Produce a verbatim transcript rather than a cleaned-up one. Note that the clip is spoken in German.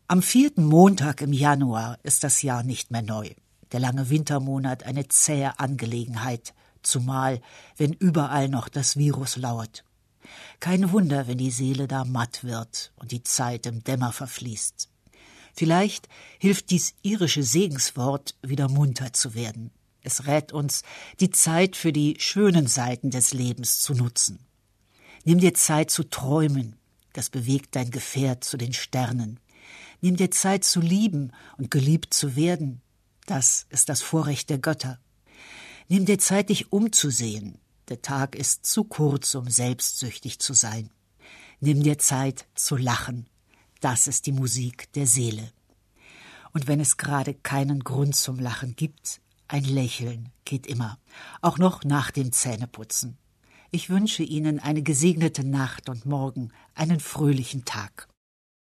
Am vierten Montag im Januar ist das Jahr nicht mehr neu. Der lange Wintermonat eine zähe Angelegenheit, zumal wenn überall noch das Virus lauert. Kein Wunder, wenn die Seele da matt wird und die Zeit im Dämmer verfließt. Vielleicht hilft dies irische Segenswort, wieder munter zu werden. Es rät uns, die Zeit für die schönen Seiten des Lebens zu nutzen. Nimm dir Zeit zu träumen, das bewegt dein Gefährt zu den Sternen. Nimm dir Zeit zu lieben und geliebt zu werden, das ist das Vorrecht der Götter. Nimm dir Zeit, dich umzusehen, der Tag ist zu kurz, um selbstsüchtig zu sein. Nimm dir Zeit zu lachen, das ist die Musik der Seele. Und wenn es gerade keinen Grund zum Lachen gibt, ein Lächeln geht immer, auch noch nach dem Zähneputzen. Ich wünsche Ihnen eine gesegnete Nacht und morgen einen fröhlichen Tag.